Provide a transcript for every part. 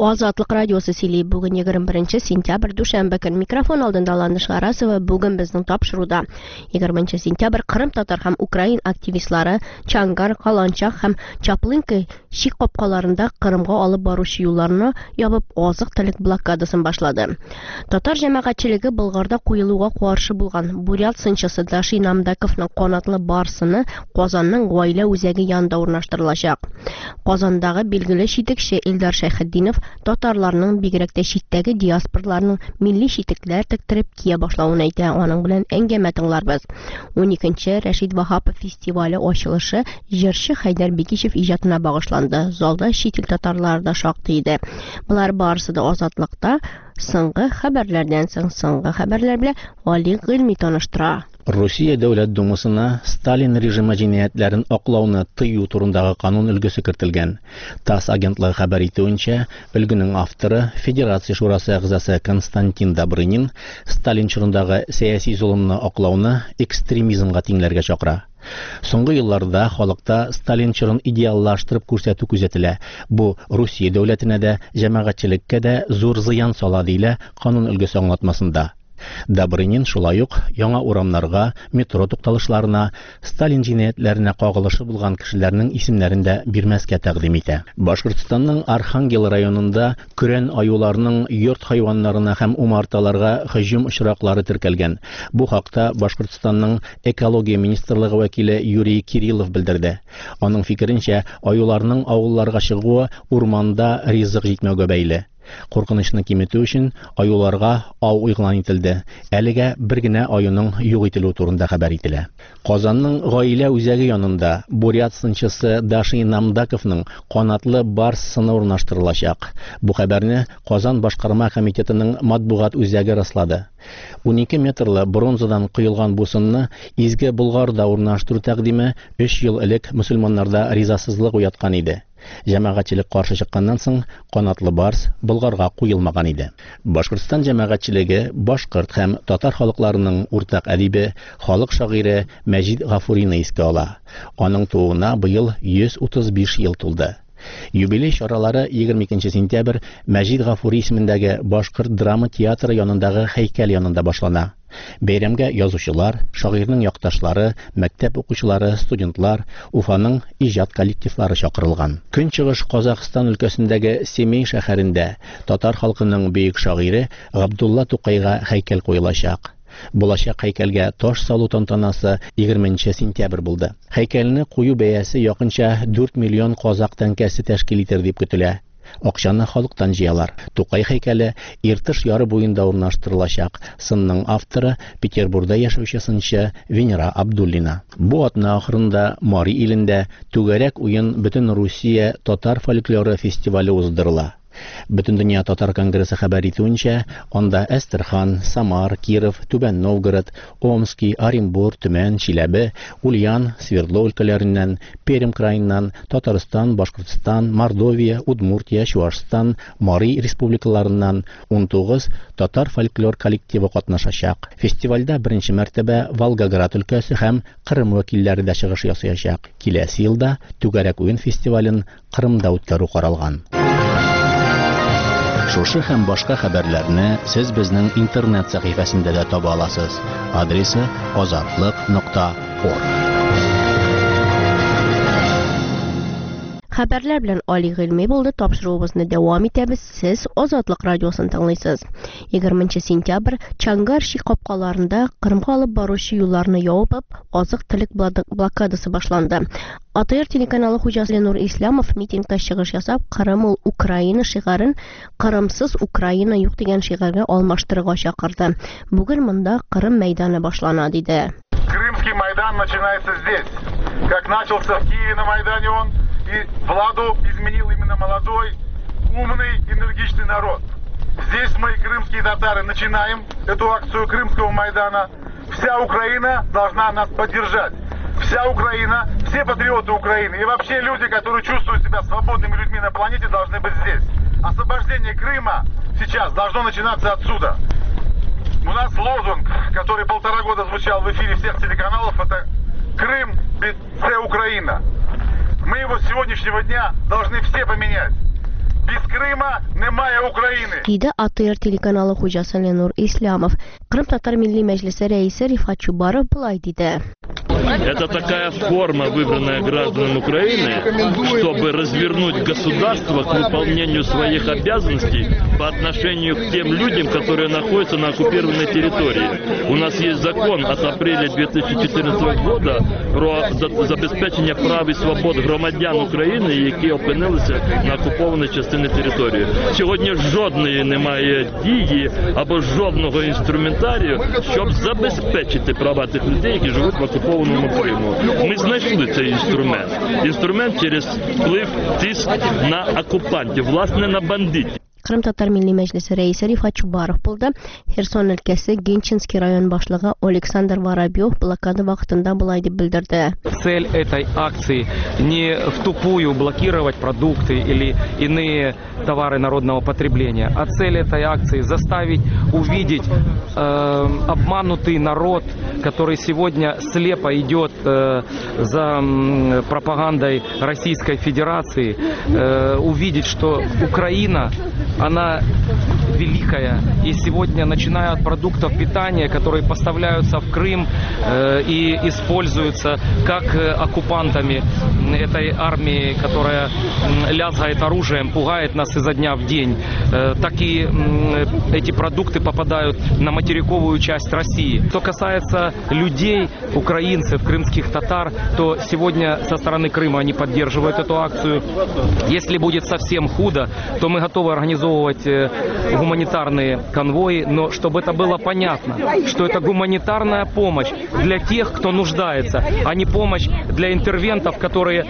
Азатлык радиосы сөйли. Бүген 21 сентябрь дүшәмбе көн микрофон алдында Ландыш Гарасова. Бүген безнең тапшыруда 20 сентябрь Кырым татар һәм Украин активистлары Чангар, Каланчак һәм Чаплынка шик капкаларында Кырымга алып баручы юлларны ябып азык-төлек блокадасын башлады. Татар җәмәгатьчелеге Болгарда куелуга каршы булган Бурят сынчысы Даши Намдаковның канатлы барсыны Казанның гаилә үзәге янында урнаштырылачак. Казандагы билгеле читекче Илдар Шәйхетдинов татарларның бигрәк тә читтәге диаспорларның милли читекләр тектереп кия башлавын әйтә. Аның белән әңгәмә тыңларбыз. 12-нче Рәшид Вахапов фестивале ачылышы җырчы Хайдар Бикишев иҗатына багышланды. Залда чит ил татарлары да шактый иде. Булар барысы да азатлыкта. Соңгы хәбәрләрдән соңгы хәбәрләр белән Али Гыйльми таныштыра. Русия Дәүләт Думасына Сталин режимы җинаятьләрен аклауны тыю турындагы канун өлгесе кертелгән. ТАСС агентлыгы хәбәр итүенчә, өлгенең авторы Федерация шурасы әгъзасы Константин Добрынин Сталин чорындагы сәяси зулымны аклауны экстремизмга тиңләргә чакыра. Соңгы елларда халыкта Сталин чорын идеаллаштырып күрсәтү күзәтелә. Бу Русия дәүләтенә дә, җәмәгатьчелеккә дә зур зыян сала дилә канун өлгесе аңлатмасында. Добрынин шулай ук яңа урамнарга, метро тукталышларына, Сталин җинаятләренә кагылышы булган кешеләрнең исемнәрен дә бирмәскә тәкъдим итә. Башкортстанның Архангел районында көрән аюларның йорт хайваннарына һәм умарталарга һөҗүм очраклары теркәлгән. Бу хакта Башкортстанның экология министрлыгы вәкиле Юрий Кириллов белдерде. Аның фикеренчә, аюларның авылларга чыгуы урманда ризык җитмәүгә бәйле. Куркынычны киметү өчен аюларга ау игълан ителде. Әлегә бер генә аюның юк ителү турында хәбәр ителә. Казанның гаилә үзәге янында Бурят сынчысы Даши Намдаковның канатлы барсыны урнаштырылачак. Бу хәбәрне Казан башкарма комитетының матбугат үзәге раслады. 12 метрлы бронзадан кыйлган бу сынны изге Болгарда урнаштыру тәкъдиме 3 ел элек мөселманнарда ризасызлык уяткан иде. Җәмәгатьчелек каршы чыкканнан соң канатлы барс Болгарга куелмаган иде. Башкортстан җәмәгатьчелеге башкорт һәм татар халыкларының уртак әдибе, халык шагыйре Мәҗид Гафурины искә ала. Аның тууына быел 135 ел тулды. Юбилей чаралары 22 сентябрь Мәҗид Гафури исемендәге Башкорт драма театры янындагы һәйкәл янында башлана. Бәйрәмгә язучылар, шагыйрьнең якташлары, мәктәп укучылары, студентлар, Уфаның иҗат коллективлары чакырылган. Көнчыгыш Казакъстан өлкәсендәге Семей шәһәрендә татар халкының бөек шагыйре Габдулла Тукайга һәйкәл куелачак. Булачак һәйкәлгә таш салу тантанасы 20 сентябрь булды. Һәйкәлне кую бәясе якынча 4 миллион казак тәңкәсе тәшкил итер дип көтелә. Акчаны халыктан җыялар. Тукай һәйкәле Иртыш яры буенда урнаштырылачак. Сынның авторы Петербургда яшәүче сынчы Венера Абдуллина. Бу атна ахырында Мари илендә түгәрәк уен Бөтен Русия татар фольклоры фестивале уздырыла. Бөтен дөнья татар конгрессы хәбәр итүенчә, анда Әстерхан, Самар, Киров, Түбән Новгород, Омский, Оренбур, Төмән, Чиләбе, Ульян, Свердлов өлкәләреннән, Пермь краеннан, Татарстан, Башкортстан, Мордовия, Удмуртия, Чуашстан, Мари республикаларыннан 19 татар фольклор коллективы катнашачак. Фестивальдә беренче мәртәбә Волгоград өлкәсе һәм Кырым вәкилләре дә чыгыш ясаячак. Киләсе елда түгәрәк уен фестивален Кырымда үткәрү каралган. Шушы һәм башка хәбәрләрне сез безнең интернет сәхифәсендә дә таба аласыз. Адресы azatlyk.org. Хәбәрләр белән Али Гыйльми булды. Тапшыруыбызны дәвам итәбез. Сез Азатлык радиосын тыңлыйсыз. 20 сентябрь Чангар шик капкаларында Кырымга алып баручы юлларны ябып, азык-төлек блокадасы башланды. АТР телеканалы хуҗасы Нур Исламов митингка чыгыш ясап, Кырым Украина шигарын Кырымсыз Украина юк дигән шигарга алмаштырырга чакырды. Бүген монда Кырым мәйданы башлана диде. Крымский Майдан начинается здесь. Как начался в Киеве на Майдане он, и владу изменил именно молодой, умный, энергичный народ. Здесь мы, крымские татары, начинаем эту акцию Крымского Майдана. Вся Украина должна нас поддержать. Вся Украина, все патриоты Украины и вообще люди, которые чувствуют себя свободными людьми на планете, должны быть здесь. Освобождение Крыма сейчас должно начинаться отсюда. У нас лозунг, который 1,5 года звучал в эфире всех телеканалов, это «Крым – це Украина». Мы его с сегодняшнего дня должны все поменять. Без Крыма Крима немає України. Диде АТР телеканалы хуҗасы Ленур Исламов. Кырым Татар Милли Мәҗлесе рәисе Рифат Чубаров булай диде. Это такая форма, выбранная гражданам Украины, чтобы развернуть государство к выполнению своих обязанностей по отношению к тем людям, которые находятся на оккупированной территории. У нас есть закон от апреля 2014 года про забезпечення прав і свобод громадян України, які опинилися на окупованій частині території. Сьогодні жодної немає дії або жодного інструментарію, щоб забезпечити права тих людей, які живуть в окупованому Криму. Ми знайшли цей інструмент. Інструмент через вплив, тиск на окупантів, власне, на бандитів. Кырым Татар Милли Мәҗлесе рәисе Рифат Чубаров булды. Херсон өлкәсе Генчинский район башлыгы Александр Воробьев блокада вакытында булай дип белдерде. Цель этой акции не втупую блокировать продукты или иные товары народного потребления, а цель этой акции заставить увидеть обманутый народ, который сегодня слепо идет за пропагандой Российской Федерации, увидеть, что Украина, она великая, и сегодня, начиная от продуктов питания, которые поставляются в Крым и используются как оккупантами этой армии, которая лязгает оружием, пугает нас изо дня в день, так и эти продукты попадают на материковую часть России. Что касается людей, украинцев, крымских татар, то сегодня со стороны Крыма они поддерживают эту акцию. Если будет совсем худо, то мы готовы организовывать гуманитарные конвои, но чтобы это было понятно, что это гуманитарная помощь для тех, кто нуждается, а не помощь для интервентов, которые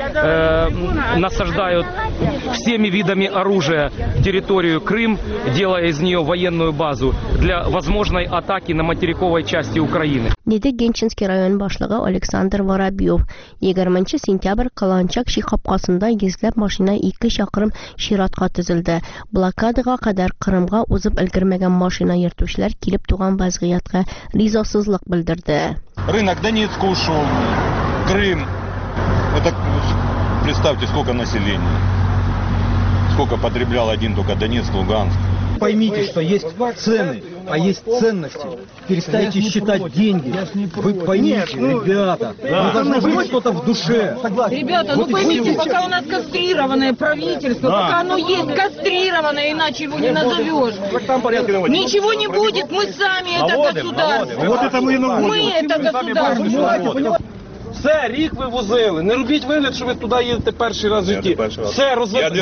насаждают всеми видами оружия территорию Крым, делая из нее военную базу для возможной атаки на материковой части Украины. Диде Генчинский район башлыгы Александр Воробьев. 20 сентябрь Каланчак Ши капкасында йөзләп машина 2 чакрым чиратка тезелде. Блокадага кадәр Кырымга узып өлгермәгән машина йөртүчеләр килеп туган вазгыятка ризасызлык белдерде. Рынок Донецк ушел, Крым. Это, представьте, сколько населения. Сколько потреблял один только Донецк, Луганск. Поймите, что есть цены, а есть ценности. Перестаньте считать деньги. Вы поймите, ребята, вы должны быть что-то в душе. Ребята, ну поймите, пока у нас кастрированное правительство, пока оно есть кастрированное, иначе его не назовешь. Ничего не будет, мы сами это государство. Вот это мы и Мы это государство. Все, рік ви возили. Не робіть вигляд, що ви туди їдете перший раз в житті. Все,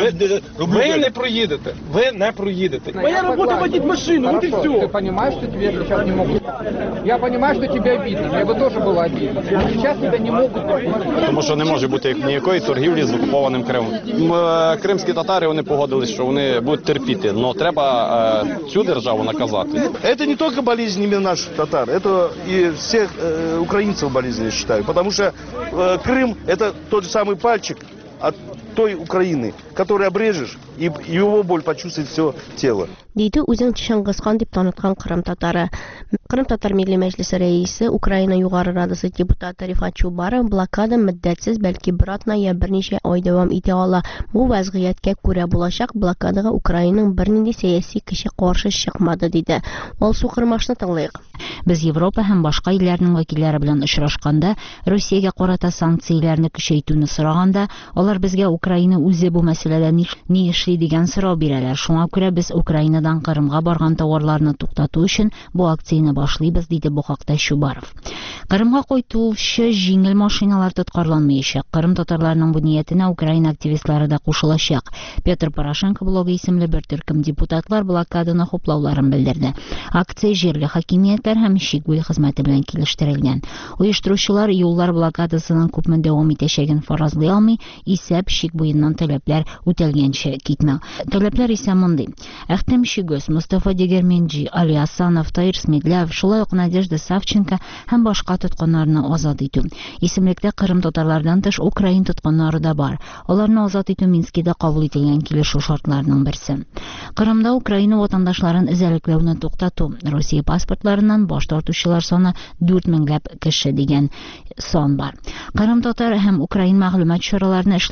ви не проїдете. Ви не проїдете. Моя робота водить машину, вот и все. Ты понимаешь, что тебе сейчас не могут? Я понимаю, что тебе обидно. Мне бы тоже было обидно. Сейчас тебя не могут. Тому що не може бути ніякої торгівлі з окупованим Кримом. Кримські татари, вони погодились, що вони будуть терпіти. Но треба цю державу наказати. Это не только болезнь именно наших татар, это и всех украинцев болезнь, я считаю. Потому что Крым – это тот же самый пальчик от той Украины, который обрежешь, и его боль почувствует все тело. Диде үзен Чыңгызхан дип таныткан Кырым татары. Кырым Татар Милли Мәҗлесе рәисе, Украина Югары Радасы депутаты Рифат Чубаров блокада мөддәтсез, бәлки бер атна я берничә ай дәвам итә ала. Бу вазгыятькә күрә булачак блокадага Украинаның бернинди сәяси көче каршы чыкмады диде. Алсу Кырмашны тыңлыйк. Без Европа һәм башка илләрнең вәкилләре белән очрашканда, Россиягә карата санкцияләрне көчәйтүне сораганда, алар безгә Украина үзе бу мәсьәләдә ни эшли дигән сорау бирәләр. Шуңа күрә без Украинадан Кырымга барган товарларны туктату өчен бу акцияне башлыйбыз, диде бу хакта Чубаров. Кырымга кайтучы җиңел машиналар тоткарланмаячак. Кырым татарларының бу ниятенә Украина активистлары да кушылачак. Петр Порошенко блогы исемле бер төркем депутатлар блокаданы хуплауларын белдерде. Акция җирле хакимиятләр һәм Чигуй хезмәте белән килештерелгән. Оештыручылар юллар блокадасының күпме дәвам итәчәген фаразлый алмый, исәп Чигуйннан таләпләр үтәлгәнчә китмәү. Таләпләр исә мондый: Әхтәм Чигөз, Мустафа Дегерменджи, Али Асанов, Таир Смедляв, шулай ук Надежда Савченко һәм башка тоткыннарны азат итү. Исемлектә Кырым татарлардан тыш Украин тоткыннары да бар. Аларны азат итү Минскида кабул ителгән килешү шартларының берсе. Кырымда Украина ватандашларын эзәрлекләүне туктату, Россия паспортларыннан баш тартучылар саны 4000 кеше дигән сан бар. Кырым татар һәм Украин мәгълүмат чараларını эшләргә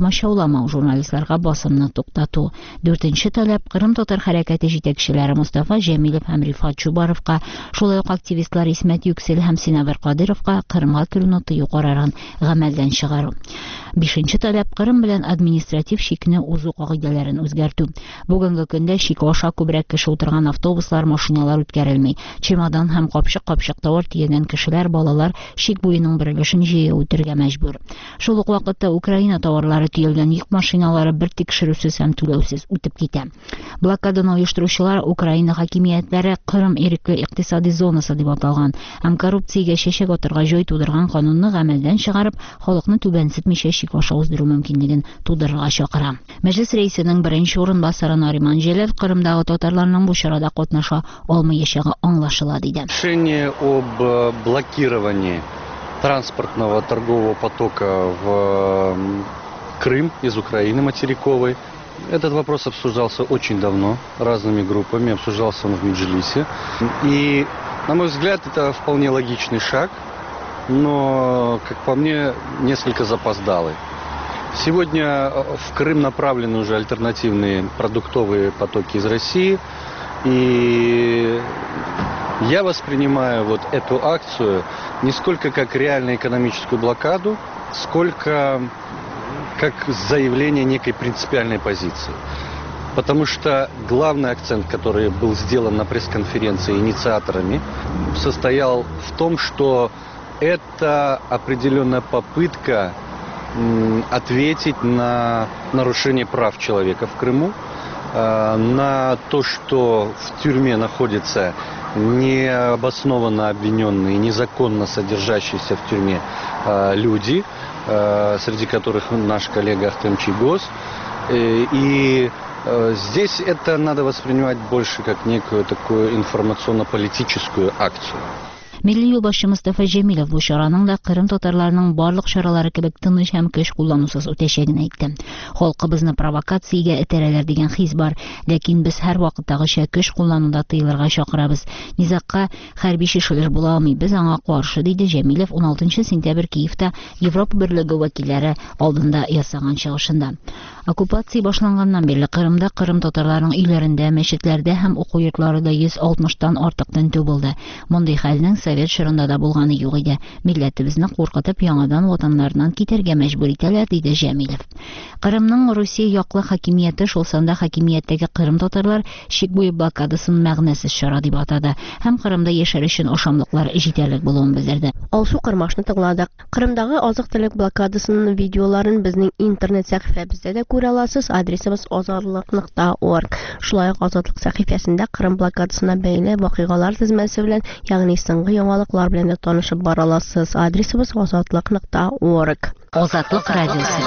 комачауламау, журналистларга басымны туктату. 4-нче таләп Кырым татар хәрәкәте җитәкчеләре Мустафа Җәмилев һәм Рифат Чубаровка, шулай ук активистлар Исмәт Юксел һәм Синабер Кадыровка Кырымга керүне тыю карарын гамәлдән чыгару. 5-нче таләп Кырым белән административ шикне узу кагыйдәләрен үзгәртү. Бүгенге көндә шик аша күбрәк кеше утырган автобуслар, машиналар үткәрелми. Чемодан һәм капчык товар тиегән кешеләр, балалар шик буеның берлешен җыю үтәргә мәҗбүр. Шул ук вакытта Украина товарлары тиелгән йөк машиналары бер тикшерүсез һәм түләүсез үтеп китә. Блокаданы оештыручылар Украина хакимиятләре Кырым ирекле икътисади зонасы дип аталган һәм коррупциягә чәчәк атырга җай тудырган канунны гамәлдән чыгарып, халыкны түбәнсетмичә шик аша уздыру мөмкинлеген тудырырга чакыра. Мәҗлес рәисенең беренче урынбасары Нариман Җәләл Кырымдагы татарларның бу чарада катнаша алмаячагы аңлашыла диде. Решение об блокировании транспортного торгового потока в Крым из Украины материковой. Этот вопрос обсуждался очень давно разными группами, обсуждался он в Меджлисе. И, на мой взгляд, это вполне логичный шаг, но, как по мне, несколько запоздалый. Сегодня в Крым направлены уже альтернативные продуктовые потоки из России. И я воспринимаю вот эту акцию не сколько как реальную экономическую блокаду, сколько как заявление некой принципиальной позиции. Потому что главный акцент, который был сделан на пресс-конференции инициаторами, состоял в том, что это определенная попытка ответить на нарушение прав человека в Крыму, на то, что в тюрьме находятся необоснованно обвиненные, незаконно содержащиеся в тюрьме люди, среди которых наш коллега Ахтем Чийгоз. И здесь это надо воспринимать больше как некую такую информационно-политическую акцию. Милли юлбашчы Мустафа Җәмилев бу чараның да Кырым татарларының барлык чаралары кебек тыныч һәм көч кулланусыз үтәчәген әйтте. Халкыбызны провокациягә этәрәләр дигән хис бар, ләкин без һәр вакыттагыча көч куллануда тыелырга чакырабыз. Низакка хәрби шишелеш була алмый, без аңа каршы, диде Җәмилев 16 сентябрь Киевта Европа берлеге вәкилләре алдында ясаган чыгышында. Оккупация башланганнан бирле Кырымда Кырым татарларының өйләрендә, мәчетләрдә һәм уку йортларында 160-тан артык тентү булды. Мондый хәлнең Совет чорында да булганы юк иде. Милләтебезне куркытып, яңадан ватаннарыннан китәргә мәҗбүр итәләр, диде Җәмилев. Кырымның Русия яклы хакимияте шул санда хакимияттәге Кырым татарлар шик буе блокадасын мәгънәсез чара дип атады һәм Кырымда яшәр өчен ашамлыклар җитәрлек булуын белдерде. Алсу Кырмашны тыңладык. Кырымдагы азык-төлек блокадасының видеоларын безнең интернет сәхифәбездә дә күрә аласыз. Адресыбыз azadlyk.org. Шулай ук Азатлык сәхифәсендә Кырым блокадасына бәйле вакыйгалар тизмәсе белән, ягъни соңгы яңалыклар белән дә танышып бара аласыз. Адресыбыз azadlyk.org. Азатлык радиосы.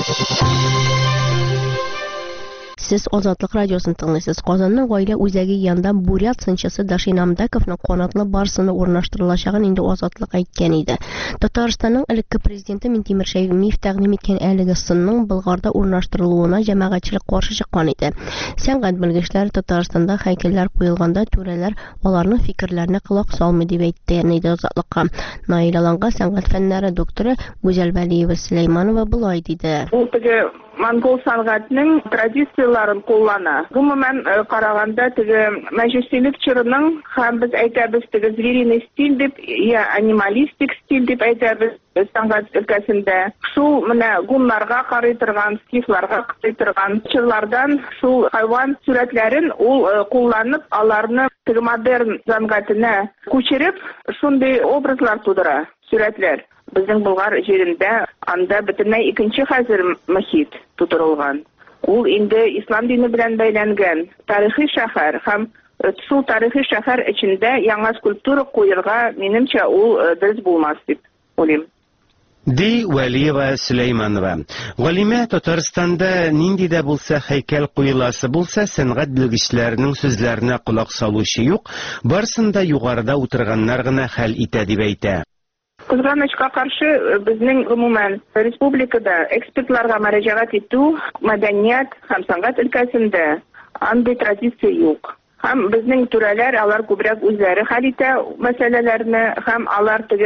Сез Азатлык радиосын тыңлыйсыз. Казанның гаилә үзәге янында Бурят сынчысы Дашин Амдаковның канатлы барсыны урнаштырылачагын инде Азатлык әйткән иде. Татарстанның элекке президенты Минтимер Шәймиев тәкъдим иткән әлеге сынның Болгарда урнаштырылуына җәмәгатьчелек каршы чыккан иде. Сәнгать белгечләре Татарстанда һәйкәлләр куелганда түрәләр аларның фикерләренә колак салмый дип әйткән иде Азатлыкка. Наил Аланга сәнгать фәннәре докторы Гүзәл Вәлиева Сөләйманова булай диде. Монгол сәнгатенең традицияларын куллана. Гомумән караганда теге мәҗүсилек чорының һәм без әйтәбез теге звериный стиль дип, я анималистик стиль дип әйтәбез сәнгать өлкәсендә. Шул менә гуннарга карый торган, скифларга карый торган чырлардан шул хайван сурәтләрен ул кулланып, аларны теге модерн сәнгатенә күчереп, шундый образлар тудыра, сурәтләр. Безнең Болгар җирендә анда бөтенләй икенче хәзер мөхит тудырылган. Ул инде ислам дине белән бәйләнгән тарихи шәһәр һәм шул тарихи шәһәр эчендә яңа скульптура куярга минемчә ул дөрес булмас дип уйлыйм. Ди Вәлиева Сөләйманова. Галимә Татарстанда нинди дә булса һәйкәл куеласы булса, сәнгать белгечләренең сүзләренә кулак салучы юк, барсында югарыда утырганнар гына хәл итә дип әйтә. Кызганычка каршы безнең гомумән республикада экспертларга мөрәҗәгать итү, мәдәният һәм сәнгать өлкәсендә андый традиция юк. Һәм безнең түрәләр алар күбрәк үзләре хәл итә мәсьәләләрне һәм алар теге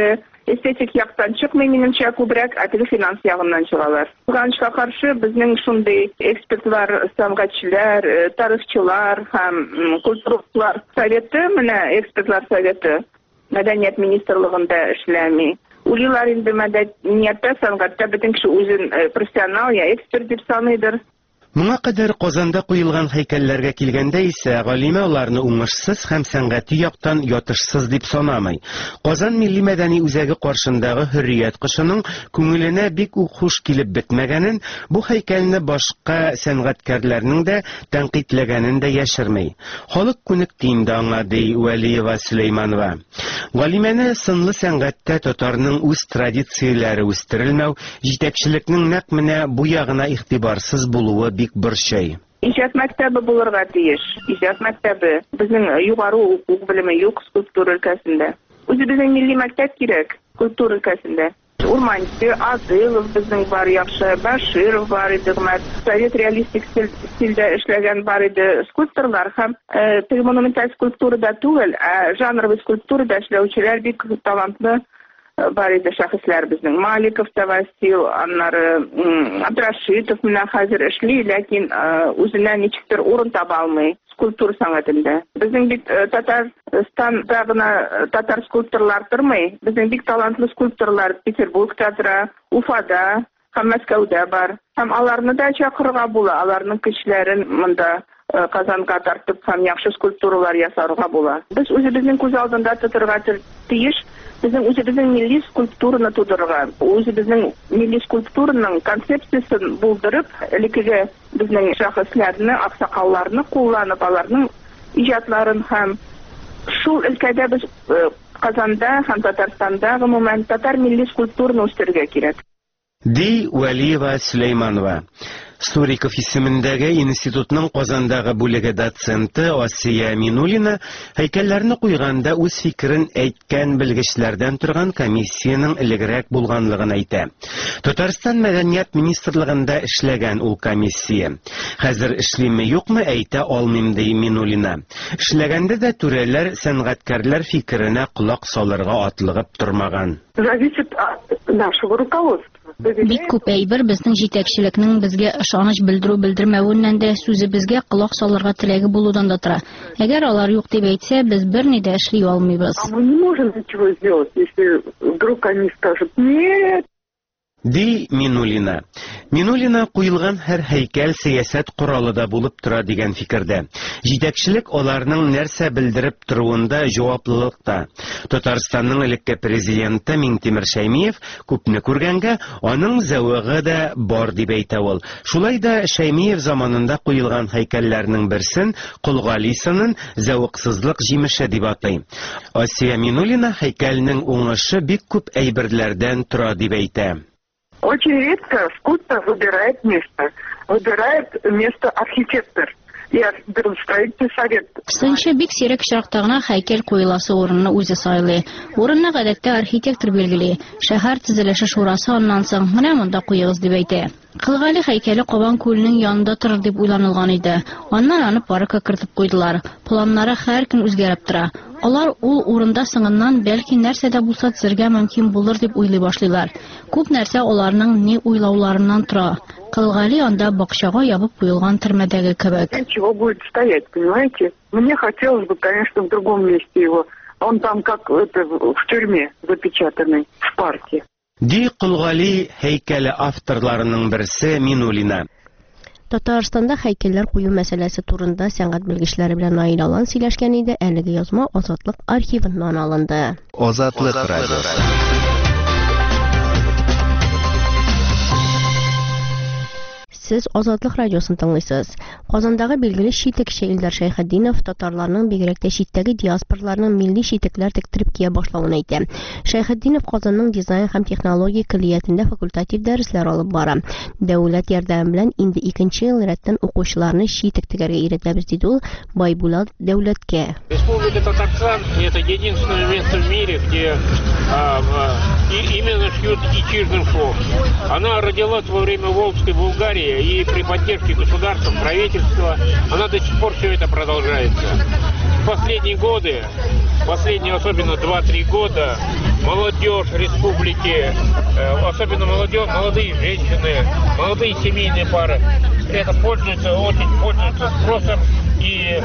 эстетик яктан чыкмый менимчә күбрәк, теге финанс ягыннан чыгалар. Кызганычка каршы безнең шундый экспертлар, сәнгатьчеләр, тарихчылар һәм культуралар советы, менә экспертлар советы Мәдәният министрлыгында эшләми. Уйлыйлар инде мәдәниятта, сәнгатьтә бөтен кеше үзен профессионал я эксперт дип саныйдыр. Моңа кадәр Казанда куелган һәйкәлләргә килгәндә исә Галимә аларны уңышсыз һәм сәнгати яктан ятышсыз дип санамый. Казан милли мәдәни үзәге каршындагы Хөррият кошының күңеленә бик үк хуш килеп бетмәгәнен, бу һәйкәлне башка сәнгатькәрләрнең дә тәнкыйтьләгәнен дә яшерми. Халык күнекте инде аңа, ди Вәлиева Сөләйманова. Галимәне сынлы сәнгатьтә татарның үз традицияләре үстерелмәү, җитәкчелекнең нәкъ менә бу ягына игътибарсыз булуы бик борчый. Иҗат мәктәбе булырга тиеш. Иҗат мәктәбе. Безнең югары уку белеме юк скульптура өлкәсендә. Үзебезнең милли мәктәп кирәк скульптура өлкәсендә. Урманчы, Адылов безнең бар яхшы, Баширов бар иде, совет реалистик стильдә эшләгән бар иде скульпторлар һәм теге монументаль скульптурада түгел, жанровый скульптурада эшләүчеләр бик талантлы бар иде шәхесләр безнең. Маликов, Тавасил, аннары Абдрашитов менә хәзер эшли, ләкин үзенә ничектер урын таба алмый скульптура сәнгатендә. Безнең бит Татарстанда гына татар скульпторлар тормый. Безнең бик талантлы скульпторлар Петербургта тора, Уфада һәм Мәскәүдә бар. Һәм аларны да чакырырга була, аларның көчләрен монда Казанга тартып һәм яхшы скульптуралар ясарга була. Без үзебезнең күз алдында тотырга тиеш. Безнең үзебезнең милли скульптураны тудырырга, үзебезнең милли скульптураның концепциясын булдырып, элекеге безнең шәхесләрне, аксакалларны кулланып, аларның иҗатларын һәм шул өлкәдә без Казанда һәм Татарстанда гомумән татар милли скульптураны үстерергә кирәк. Ди Вәлиева Сөләйманова. Сториков исемендәге институтның Казандагы бүлеге доценты Асия Минулина һәйкәлләрне куйганда үз фикерен әйткән белгечләрдән торган комиссияның элегрәк булганлыгын әйтә. Татарстан Мәдәният министрлыгында эшләгән ул комиссия. Хәзер эшлиме юкмы әйтә алмыйм, ди Минулина. Эшләгәндә дә түрәләр, сәнгатькәрләр фикеренә колак салырга атлыгып тормаган. Зависит от нашего руководства. Бик күп әйбер безнең җитәкчелекнең безгә ышаныч белдерүеннән дә сүзебезгә колак салырга теләге булудан да тора. Әгәр алар юк дип әйтсә, без берни дә эшли алмыйбыз. Мы не можем ничего сделать, если вдруг они скажут «нет». Ди Минулина. Минулина куелган һәр һәйкәл сәясәт коралы да булып тора дигән фикердә. Җитәкчелек аларның нәрсә белдереп торуында җаваплылыкта. Татарстанның элекке президенты Минтимер Шәймиев күпне күргәнгә, аның зәвыгы да бар дип әйтә ул. Шулай да Шәймиев заманында куелган һәйкәлләрнең берсен Кулгалисының зәвыксызлык җимеше дип атай. Асия Минулина һәйкәлнең уңышы бик күп әйберләрдән тора дип әйтә. Очень редко скульптор выбирает место архитектор. Я строительный совет. Сынчы бик сирәк очракта гына һәйкәл куеласы урынны үзе сайлый. Урынны гадәттә архитектор белгели. Шәһәр төзелеше шурасы аннан соң менә монда куегыз дип әйтә. Кылгали һәйкәле Кабан күленең янында торыр дип уйланылган иде. Аннан аны паркка кертеп куйдылар. Планнары һәр көн үзгәреп тора. Алар ул урында сыңыннан бәлки нәрсә дә булса төзергә мөмкин булыр дип уйлый башлыйлар. Күп нәрсә аларның ни уйлауларыннан тора. Кылгали анда бакчага ябып куелган төрмәдәге кебек. Чего будет стоять, понимаете? Мне хотелось бы, конечно, в другом месте его. Он там как в тюрьме запечатанный, в парке. Ди Кылгали һәйкәле авторларының берсе Минулина. Татарстанда һәйкәлләр кую мәсьәләсе турында сәнгать белгечләре белән Наил Алан сөйләшкән иде. Әлеге язма Азатлык архивыннан алынды. Азатлык радиосы. Сез Азатлык радиосын тыңлыйсыз. Казандагы билгеле читекче Илдар Шәйхетдинов татарларның бигрәк тә читтәге диаспораларның милли читекләр тектиреп кия башлавын әйтә. Шәйхетдинов Казанның дизайн һәм технология көллиятендә факультатив дәресләр алып бара. Дәүләт ярдәме белән инде 2нче ел рәттән укучыларны читек тегәргә өйрәтәбез диде ул Байбулат Дәүләткә. Республика Татарстан – это единственное место в мире, где именно шьют ичижным шов. Она родилась во время Волжской Булгарии, и при поддержке государства, правительства, она до сих пор все это продолжается. В последние годы последние особенно 2-3 года молодежь республики, особенно молодые женщины, молодые семейные пары, это очень пользуются спросом и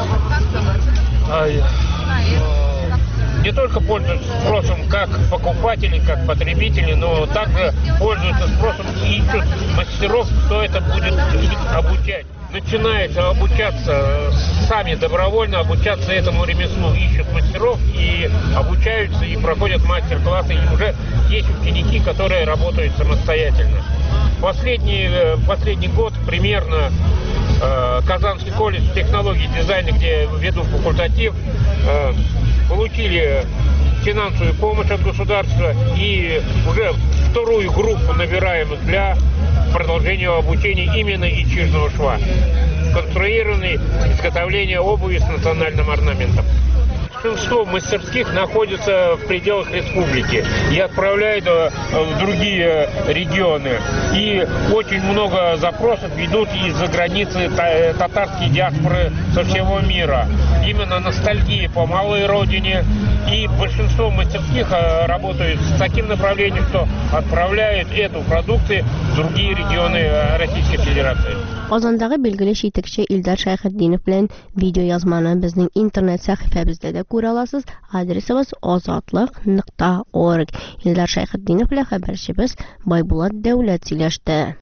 не только пользуются спросом как покупатели, как потребители, но также пользуются спросом и ищут мастеров, кто это будет их обучать. Начинают обучаться, сами добровольно обучаться этому ремеслу, ищут мастеров и обучаются, и проходят мастер-классы, и уже есть ученики, которые работают самостоятельно. Последний год примерно Казанский колледж технологий и дизайна, где веду факультатив, получили финансовую помощь от государства и уже вторую группу набираем для продолжения обучения именно ичижного шва. Сконструированное изготовление обуви с национальным орнаментом. Большинство мастерских находится в пределах республики и отправляют в другие регионы. И очень много запросов идут из-за границы татарские диаспоры со всего мира. Именно ностальгия по малой родине. И большинство мастерских работают с таким направлением, что отправляют эту продукцию в другие регионы Российской Федерации. Qozondagi belgili şitekçi İldar Şayxetdinov bilan video yazmani bizning internet sahifamizda da ko'ra olasiz. Adresimiz ozodlik.org. İldar Şayxetdinov bilan xabarchimiz Baybulat Davlat сөйләште.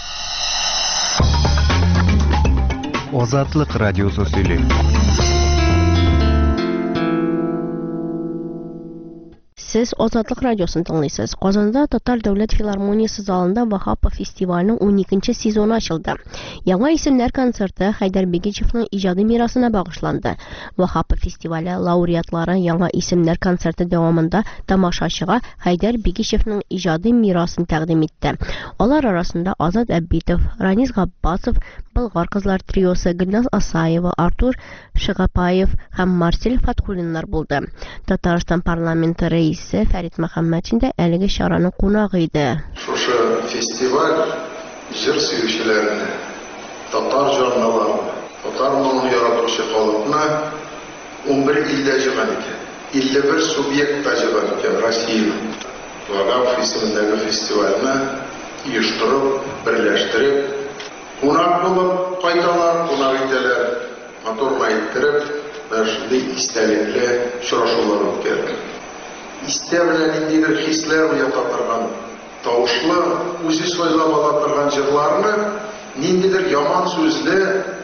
Ozodlik radiosi сөйли. Siz Ozodlik radiosunu dinləyirsiz. Qozonda Tatar Dövlət Filarmoniyası zalında Vahapov festivalının 12-ci sezonu açıldı. Yangi isimlər konserti Haydar Begichevning ijodiy merosına bağışlandı. Vahapov festivali laureatlari yangi isimlər konserti davomida tamaşaçıga Haydar Begichevning ijodiy merosini taqdim etdi. Ular arasında Azad Abidov, Raniz G'abbasov, Bulg'or qizlar triosi Gulnaz Asayeva, Artur Shig'apayev ham Marcel Fatxulinlar bo'ldi. Tatariston parlamenti raisi Farid Muhammadchin de әлеге шараның qonog'i edi. Шушы фестиваль җыр сөючеләрне, татар җырлауларын, татар моңын яратучы халыкны 11 илдә җыган икән. 51 субъектта җыган икән Россиянең. Вагап исемендәге фестивальне оештырып, берләштереп, кунак булып кайталар, кунак итәләр, матурлай иттереп, шундый истәлекле очрашулар үткәрде. Истә белән ниндидер хисләр уята торган, тавышлы, үзе сөйләп ала торган җырларны, ниндидер яман сүзле,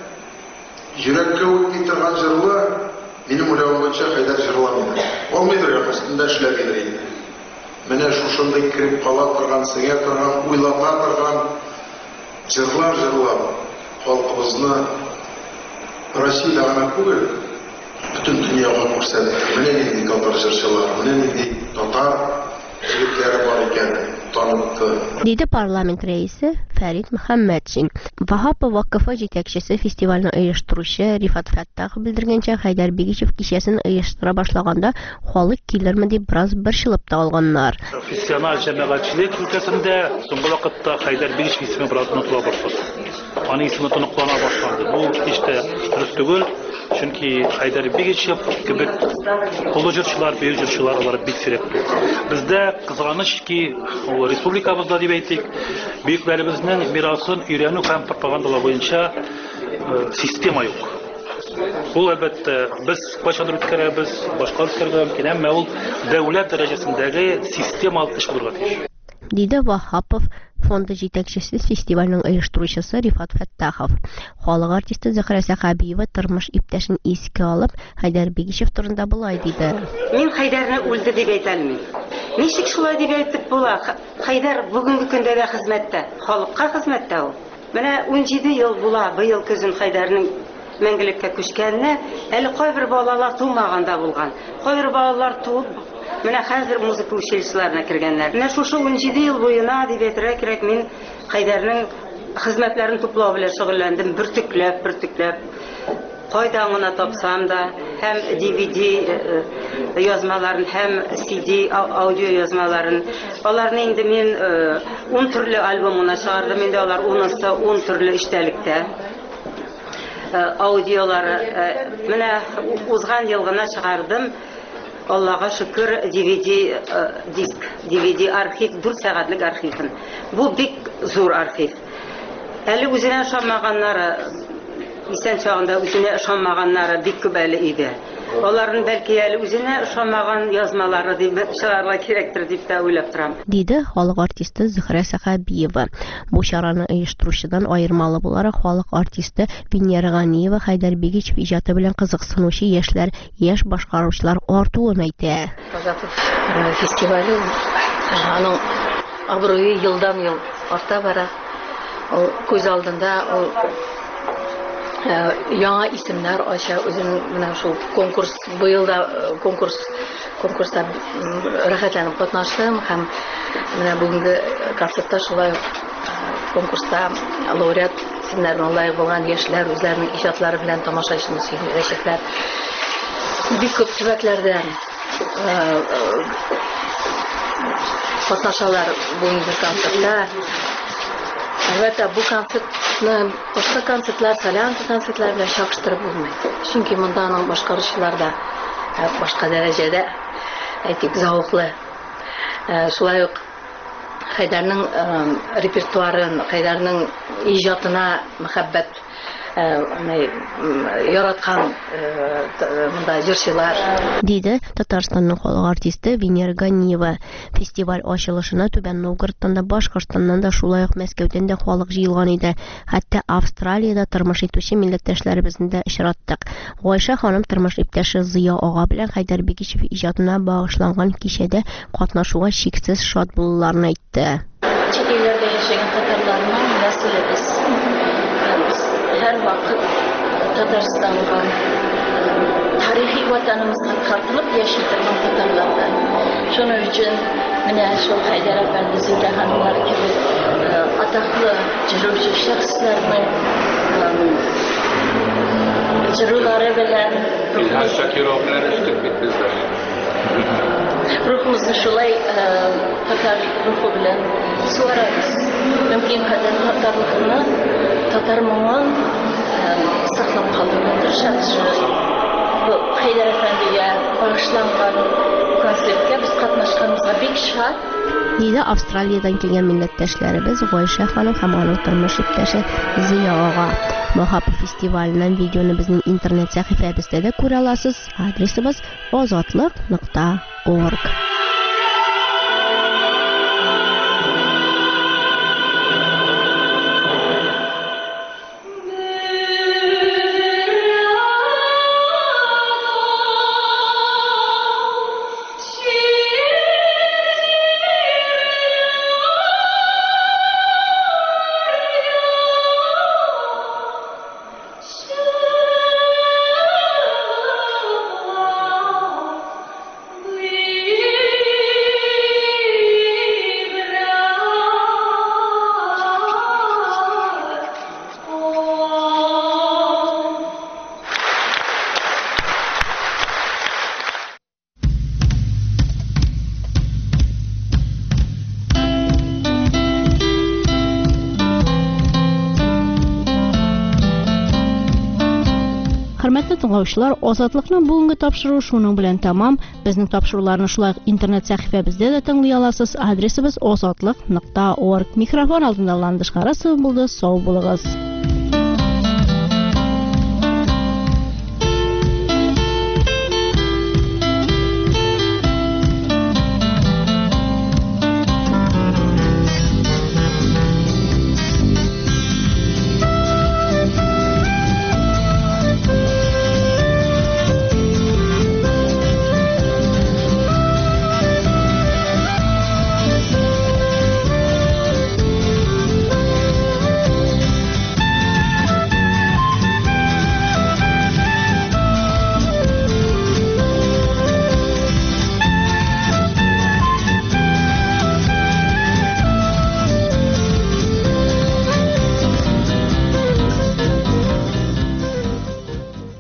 йөрәккә үтми торган җырлы, минем уйлавым буенча Хайдар җырламый. Алмыйдыр якысында эшләмидер инде. Менә шушындай кирип кала торган, сеңә торган, уйлана торган җырлар җырлап, халкыбызны Россиядә гына түгел, bütün dünyaya күрсәтте. Менә нинди татар җырчылар, менә нинди татар җегетләре бар икән, танытты. Диде парламент рәисе Фәрит Мөхәммәтшин. Вахапов вакыфы җитәкчесе фестивальне оештыручы Рифат Фәттахов белдергәнчә, Хайдар Бегичев кичәсен оештыра башлаганда халык килерме дип бераз борчылып та алганнар. Профессиональ җәмәгатьчелек өлкәсендә соңгы вакытта Хайдар Бегичев исеме бераз онытыла башлады. Аны исеме тоныклана башлады. Бу һич тә дөрес түгел. Чөнки Хайдар Бегичев кебек олы җырчылар, бөек җырчылар алар бик сирәк. Бездә кызганыч ки, республикабызда дип әйтик, бөекләребезнең мирасын өйрәнү һәм пропагандалау буенча система юк. Ул әлбәттә без кайчандыр үткәрәбез, башка үткәрергә мөмкин, әмма ул дәүләт дәрәҗәсендәге системалык эш булырга тиеш. Диде Вахапов фонды җитәкчесе фестивальнең оештыручысы Рифат Фәттахов. Халык артисты Зөһрә Сәхабиева тормыш иптәшен искә алып, Хайдар Бегичев турында булай диде. Мин Хайдарны үлде дип әйтәлмим. Ничек шулай дип әйтеп була? Хайдар бүгенге көндә дә хезмәттә, халыкка хезмәттә ул. Менә 17 ел була быел көзен Хайдарның мәңгелеккә күчкәнне, әле кайбер балалар тумаганда булган. Кайбер балалар туып, менә хәзер музыка училищеларына кергәннәр. Менә шушы 17 ел буена дип әйтергә кирәк, мин Хайдарның хезмәтләрен туплау белән шөгыльләндем, бөртекләп. Кайдан гына тапсам да, һәм DVD язмаларын, һәм CD аудио язмаларын. Аларны инде мин 10 төрле альбомына чыгардым, инде алар 10 төрле эчтәлектә. Аудиолары менә узган ел гына чыгардым. Аллага шөкер, DVD архив, 4 сәгатьлек архивын. Бу бик зур архив. Әле үзенә ышанмаганнары, исән чагында үзенә ышанмаганнары бик күп әле иде. Аларның бәлки әле үзенә ышанмаган язмалары дип чыгарга кирәктер дип тә уйлап торам. Диде халык артисты Зөһрә Сахабиева. Бу чараны оештыручыдан аермалы буларак халык артисты Венера Ганиева Хайдарбегич иҗаты белән кызыксынучы яшьләр, яшь башкаручылар артуын әйтә. Фестивале аның абруе елдан-ел арта бара. Күз алдында яңа исемнәр ача, үзенең менә шул конкурс, быел да конкурста рәхәтләнеп катнаштым һәм менә бүгенге концертта шулай конкурста лауреат исемнәренә лаек булган яшьләр үзләренең иҗатлары белән тамашачыны сөйләшәкләр. Бик күп төбәкләрдән катнашалар бүгенге концертта. Әлбәттә, бу концертны башка концертлар, солянка концертлар белән чагыштырып булмый. Чөнки монда аның башкаручылар да башка дәрәҗәдә, әйтик, зауыклы. Шулай ук Хайдарның репертуарын, Хайдарның иҗатына мәхәббәт яраткан монда җырчылар. Диде Татарстанның халык артисты Венера Ганиева. Фестиваль ачылышына Түбән Новгородтан да, Башкортстаннан да, шулай ук Мәскәүдән да халык җыелган иде. Хәтта Австралиядә тормыш итүче милләттәшләребезне дә очраттык. Гайша ханым тормыш иптәше Зыя ага белән Хайдарбегич иҗатына багышланган кичәдә катнашуга чиксез шат булуларын әйтте. Чигеләрдә яшәгән татарларның мәсьәләбез. Һәр вакыт Татарстанга тарихи ватанымызга катылып яши торган татарлардан. Шуның өчен менә шул Хайдар әфәнде Зия ханымлар кебек атаклы җырчы шәхесләрнең җырлары белән İlhan Şakirov белән үстек бит бездә. Рухымызны шулай татар рухы белән суарабыз. Мөмкин кадәр татарлыкны, татар моңын саклап калырга тырышабыз. Бу Хайдар әфәндегә багышланган концертка без катнашканыбызга бик шат. Диде Австралиядән килгән милләттәшләребез Гайша ханым һәм аның тормыш иптәше Зия ага. Мохаббат фестиваленнән видеоны безнең интернет сәхифәбездә дә күрә аласыз. Адресыбыз ozotlik.org. Хөрмәтле тыңлаучылар, Азатлыкның бүгенге тапшыруы шуның белән тәмам. Безнең тапшыруларны шулай интернет сәхифәбездә дә тыңлый аласыз. Адресыбыз ozotlik.org. Микрофон алдында Ландыш Карасов булды. Сау булыгыз.